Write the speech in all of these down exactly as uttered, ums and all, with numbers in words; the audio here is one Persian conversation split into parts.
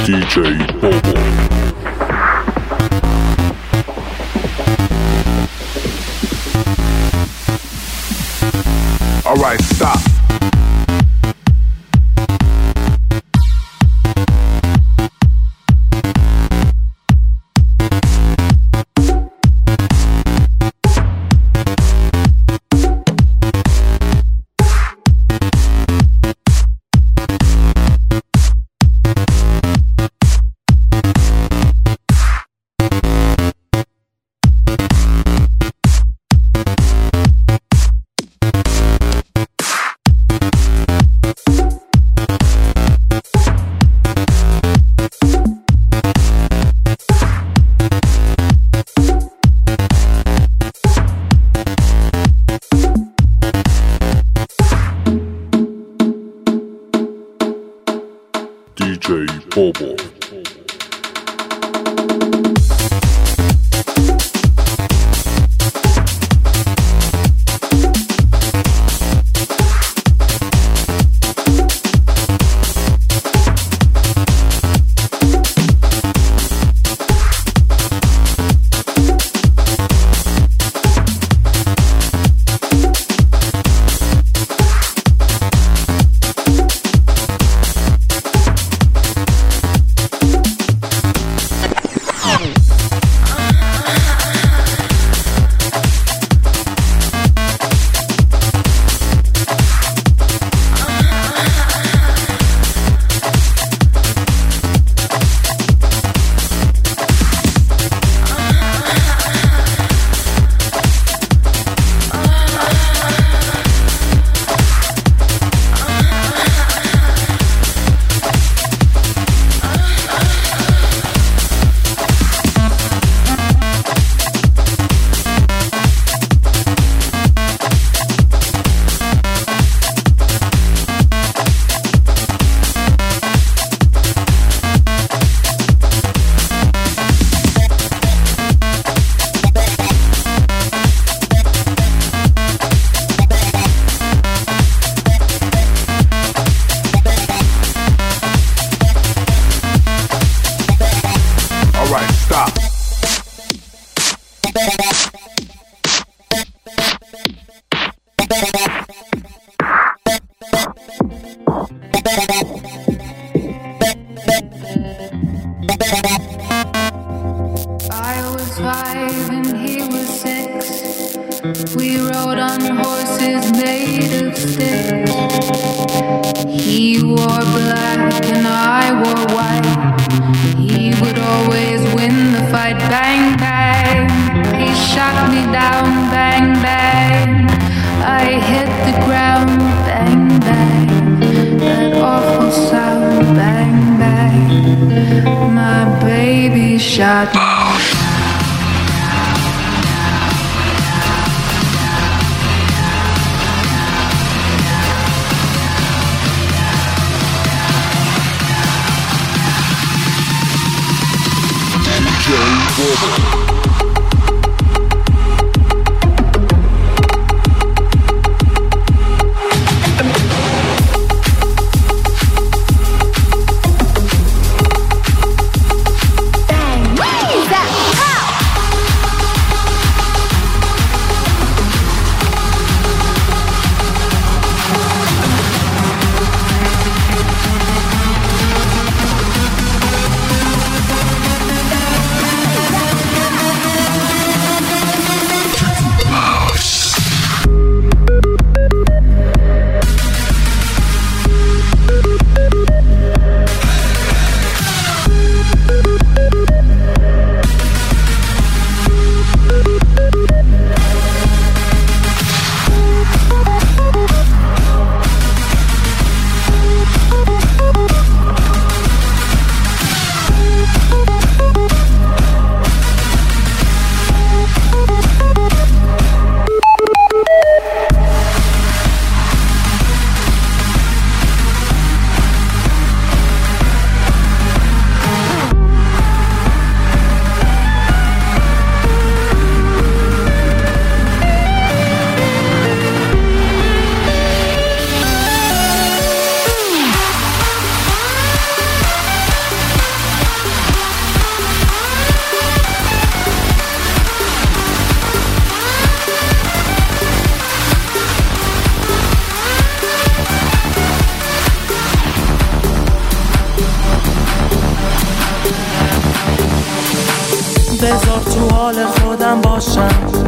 D J Bobo. Alright, stop. D J Bobo. بذار تو حال خودم باشم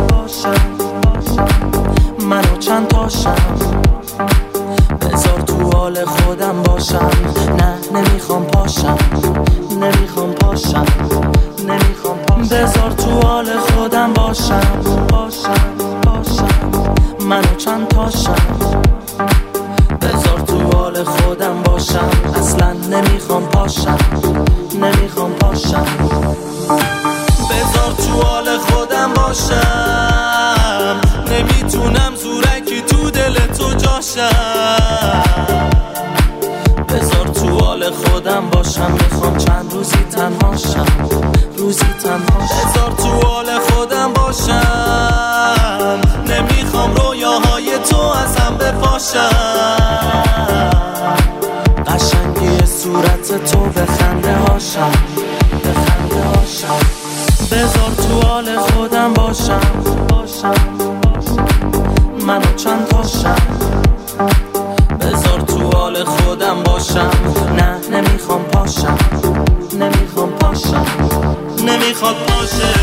منو چند تاشم بذار تو حال خودم باشم نه نمیخوام پاشم نمیخوام پاشم نمیخوام پاشم بذار تو حال خودم باشم باشم باشم منو چند تاشم بذار تو حال خودم باشم اصلا نمیخوام پاشم نمیخوام پاشم بذار تو حال خودم باشم نمیتونم زورکی تو دل تو جاشم بذار تو حال خودم باشم میخوام چند روزی تنهاشم روزی تنهاشم بذار تو حال خودم باشم نمیخوام رویاهای تو از هم بپاشم قشنگی صورت تو به خنده هاشم به خنده هاشم بذار تو حال خودم باشم باشم منو چند تاشم بذار تو حال خودم باشم نه نمیخوام پاشم نمیخوام پاشم نمیخواد باشه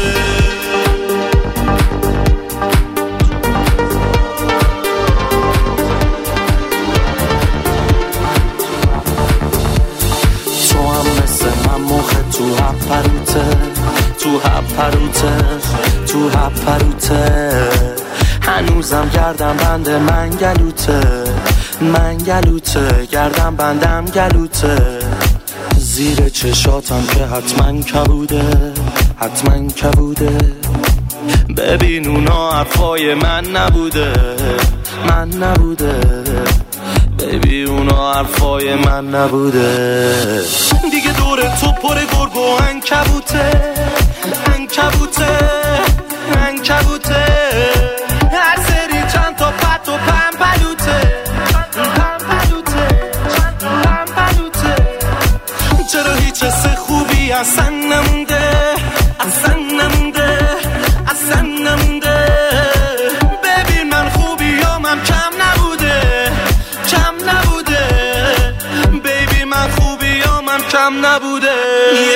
تو هم مثل من مخ تو هپروته تو هپروته تو هپروته هنوزم گردم بند من گلوته من گلوته گردم بندم گلوته زیر چشاتم که حتما کبوده حتما کبوده ببین اونا حرفای من نبوده من نبوده ببین اونا حرفای من نبوده دیگه دور تو پر گرگ و عنکبوته عنکبوته عنکبوته هر سری چند تا پت و پمپلوته پمپلوته پمپلوته چرا هیچ حس خوبی اصلا نمونده اصلا نمونده اصلا نمونده ببین من خوبیامم کم نبوده کم نبوده بیبی من خوبیامم کم نبوده یه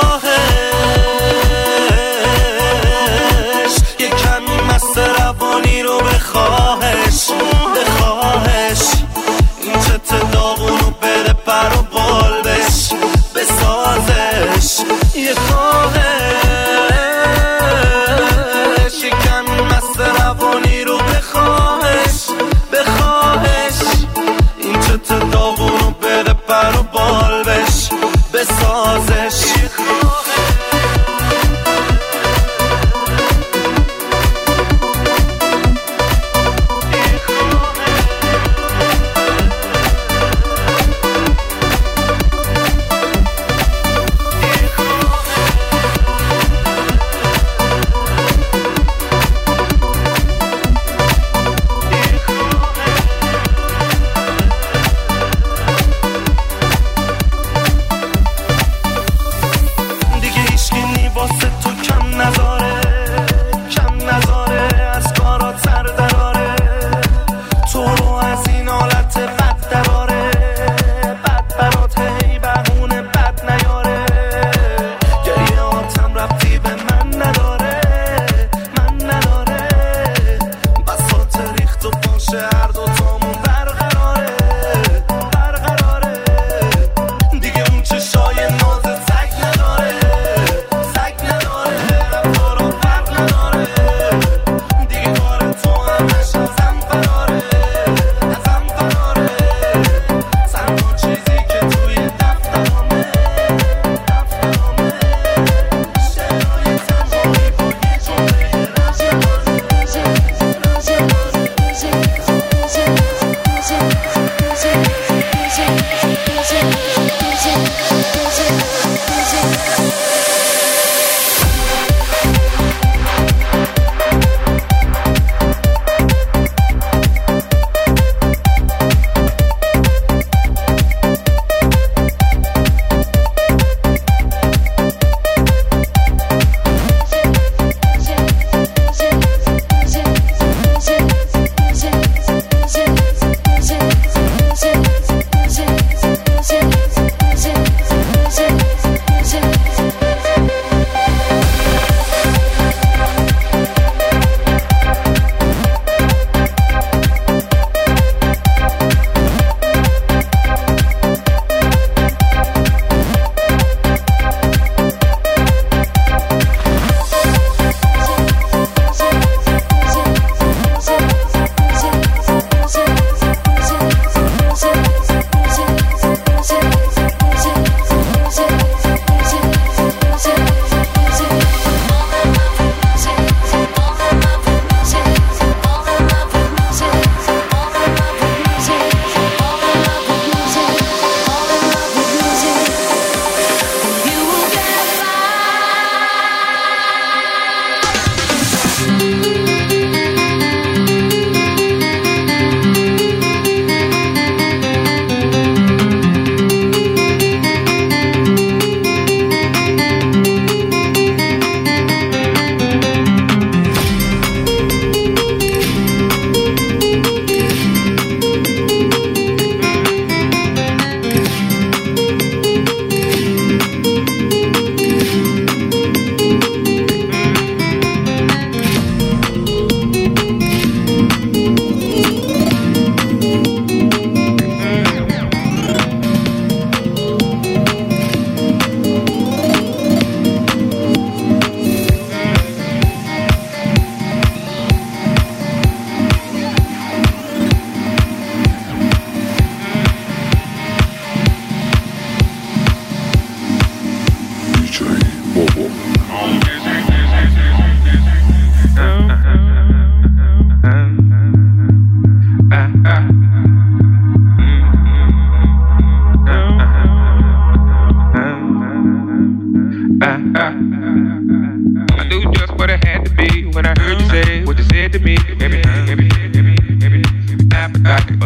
خواهش یه کمی مست روانی رو بخواهش بخواهش این چت داغونو بده پر و بال بش بسازش یه خواهش یه کمی مست روانی رو بخواهش بخواهش این چت داغونو بده پر و بال بش بسازش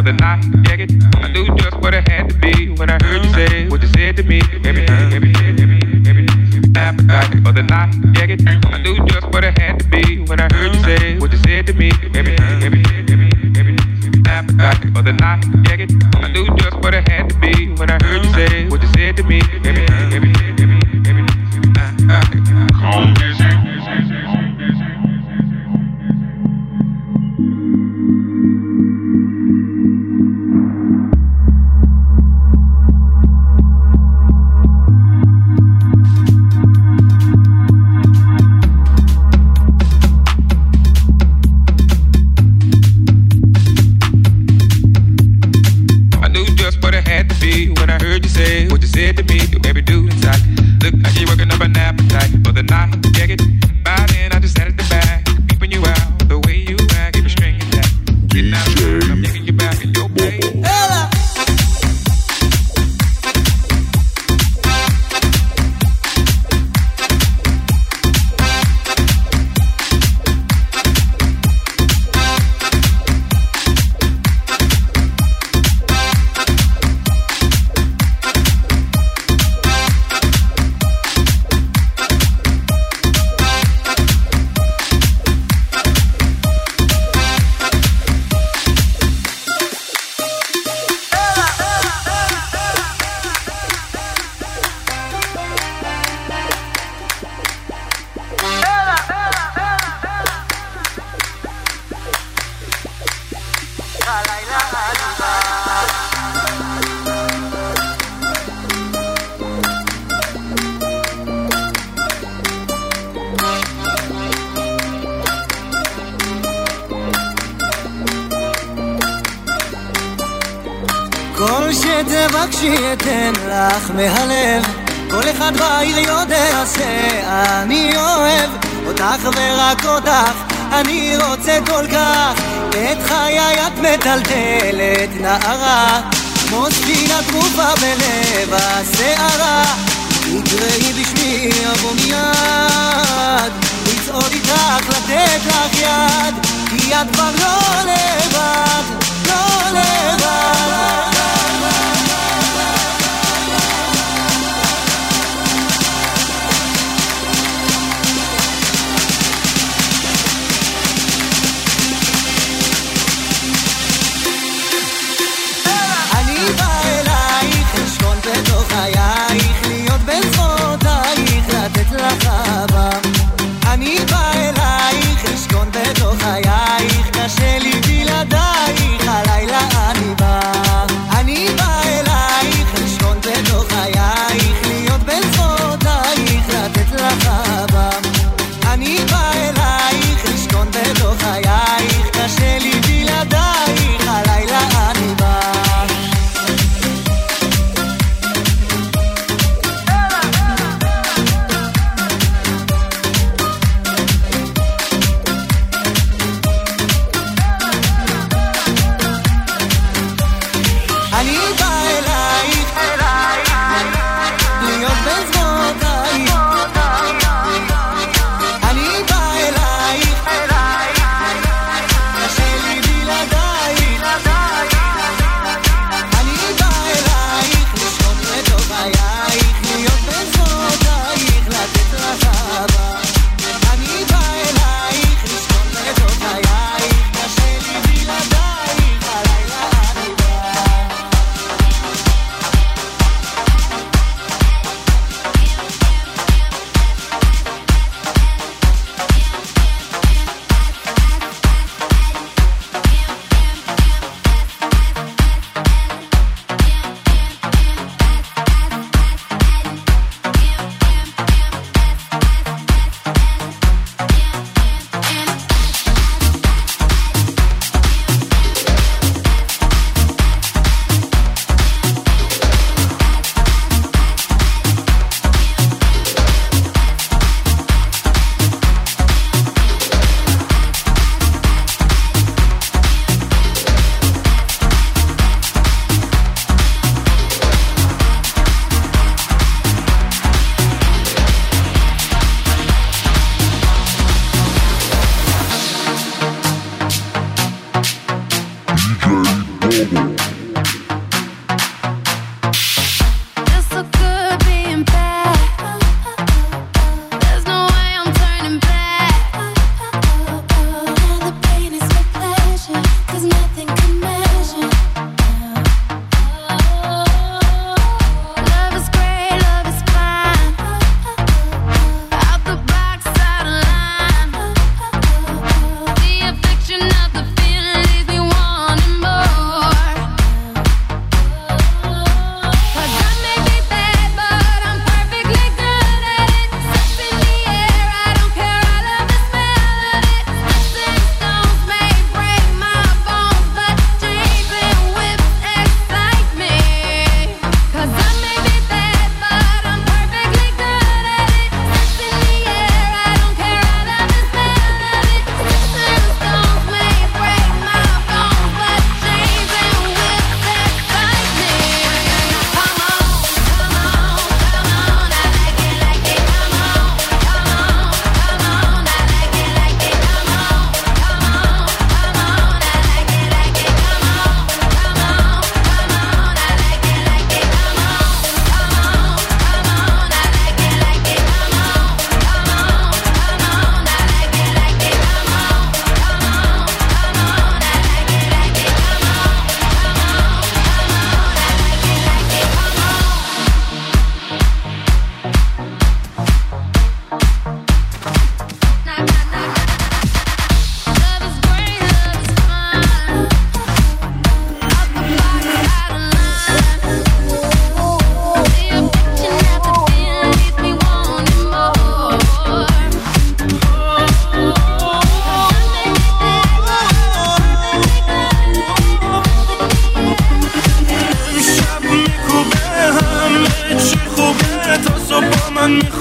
the night. Yeah, it, I knew just what it had to be when I heard you say what you said to me. Everything, everything, everything, everything. Appetite for the night. Yeah, it, I knew just what it had to be when I heard you say what you said to me. Everything, everything, everything, everything. Appetite for the night. Yeah, it, I knew just what it had to be when I heard you say what you said to me. Everything, everything, everything, everything. Calm music. When I heard you say what you said to me, do every dude inside. Look like you're working up an appetite for the night. Yeah, it by then I just sat at the back, peeping you out. The way you act, keep a string intact. Getting out of the I'm taking you back in your place. כל שתבקשי אתן לך מהלב, כל אחד בעיר יודע שאני אוהב אותך ורק אותך, אני רוצה כל כך, את חיי את מטלטלת נערה, כמו ספינה טרופה בלב הסערה, תקראי בשמי אבוא מיד, לצעוד איתך לתת לך יד, כי את כבר לא לבד, לא לבד. אני בא אלייך, לשכון בתוך חייך, קשה לי בלעדייך, הלילה אני בא. אני בא אלייך, לשכון בתוך חייך, להיות בין זרועותייך, לתת לך אהבה. אני בא אלייך, לשכון בתוך חייך, קשה לי בלעדייך, הלילה אני בא.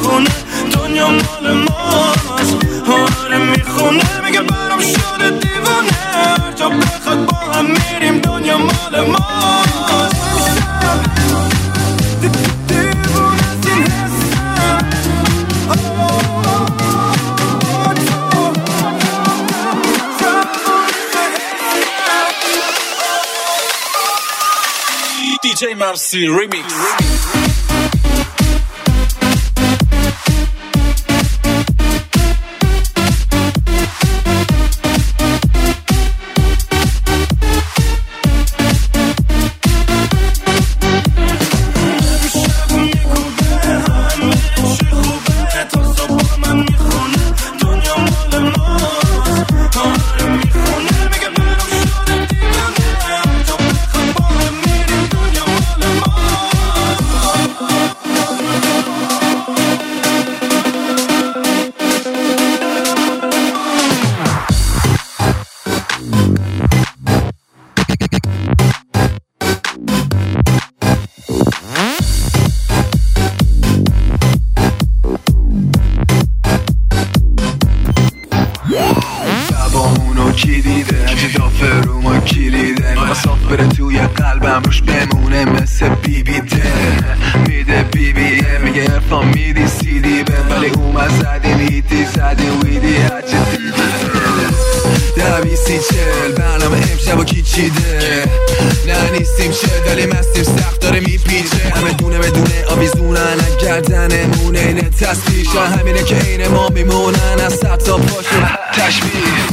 میخونه دنیا مال ماست. آره میخونه میگه برام شده دیوونه، هر جا بخواد با هم میریم دنیا مال ماست. دیوونه از این حسم دی جی ممسی ریمیکس. نه نیستیم چه دلی مستیم سخت داره میپیچه، همه دونه بدونه آویزونن گردنمونه اینه تصویشه، همینه که اینه ما میمونن از سر تا پاشو تشبیه.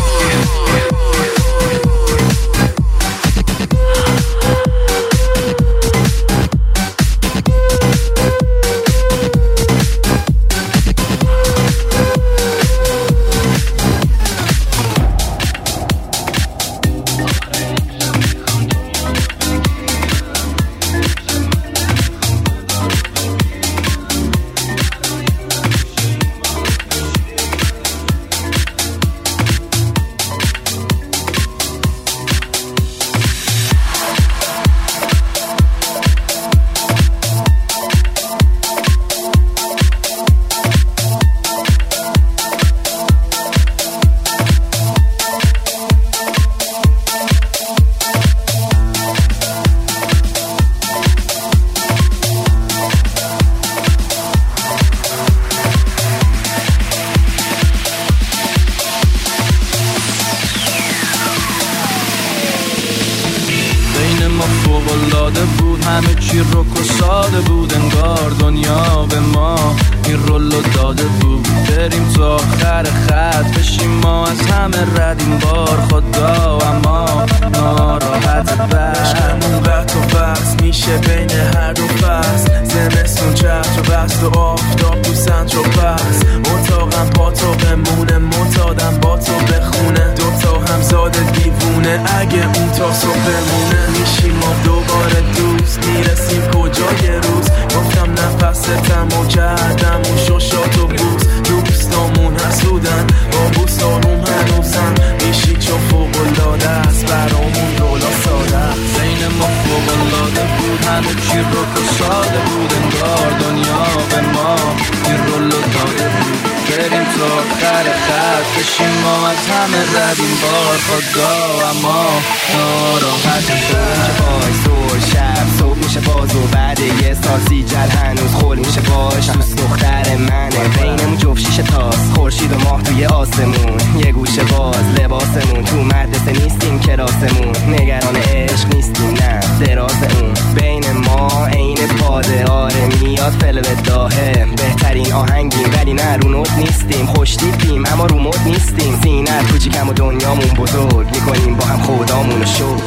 همه چی رک و ساده بود انگار دنیا به ما این رولو داده بود، بریم تا آخر خط بشیم ما از همه رد این بار خدا، اما ناراحت عشقمون قطع و بس میشه بین هر دو فصل، زمستون چتر و بست و آفتاب تو سنتر و پس، اتاقم با تو بمونه معتادم با تو بخونه، دوتا همزاد دیوونه اگه اون تا صبح بمونه، میشیم ما دوباره دوست میرسیم کجای روز، گفتم نفستم و کردم اون شوشات و بوز، دوستامون حسودن با بوست آروم هنوزن، میشی چون فوق‌العاده است برامون رولا ساده، بین ما فوق‌العاده بود همه چی رک و ساده بود انگار دنیا به ما این رولو داده بود، بریم تا آخر خط بشیم ما از همه رد این بار خدا، اما ناراحت باش زور شب صبح میشه باز و بعد یه سال سیجل هنوز خول میشه باش، دوست دختر منه بینمون جفت شیشه تاست، خورشید و ماه توی آسمون یه گوشه باز لباسمون، تو مدرسه نیستیم کلاسمون، نگران عشق نیستیم نه دراز اون، بین ما عین پاده آره میاد فلو داهه، بهترین آهنگیم ولی نه رو نوت نیستیم، خوش دیدیم اما رو مود نیستیم، سینت کوچیکم و دنیامون بزرگ میکنیم با هم خدامونو شو،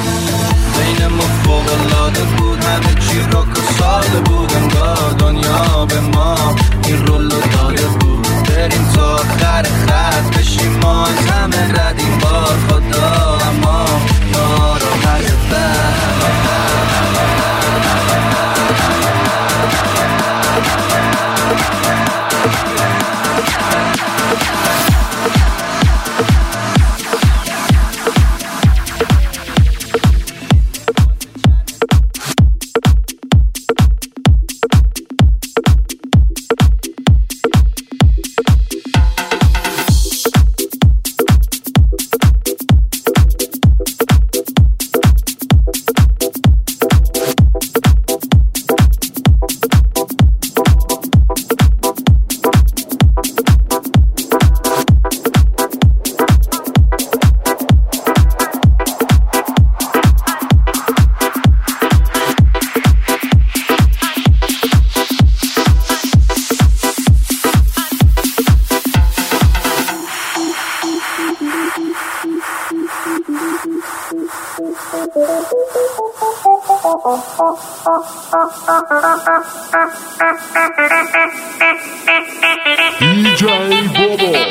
بین ما فوق‌العاده بود همه چی رک و ساده بود انگار دنیا به ما این رولو داده بود، بریم تا آخر خط بشیم ما از همه رد این بار خدا، اما ناراحت D J Bobo.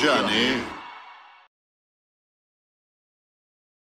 Johnny.